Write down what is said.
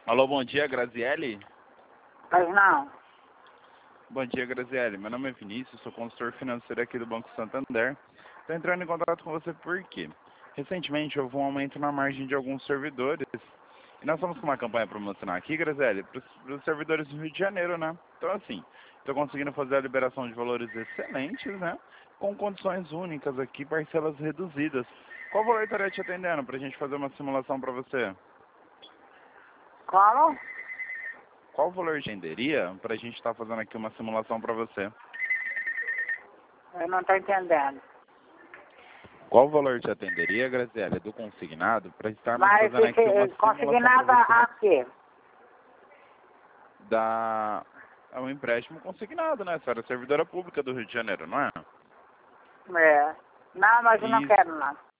Alô, bom dia, Graziele? Pois não. Bom dia, Graziele. Meu nome é Vinícius, sou consultor financeiro aqui do Banco Santander. Estou entrando em contato com você porque recentemente houve um aumento na margem de alguns servidores. E nós estamos com uma campanha promocional aqui, Graziele, para os servidores do Rio de Janeiro, né? Então, assim, estou conseguindo fazer a liberação de valores excelentes, né? Com condições únicas aqui, parcelas reduzidas. Qual valor estaria te atendendo para a gente fazer uma simulação para você? Como? Qual valor atenderia para a gente estar fazendo aqui uma simulação para você? Eu não estou entendendo. Qual valor te atenderia, Graziele, do consignado, para estarmos Mas fazendo aqui uma simulação consignado para você? aqui. É um empréstimo consignado, né? A senhora é servidora pública do Rio de Janeiro, não é? É. Não, mas eu não Isso. quero não.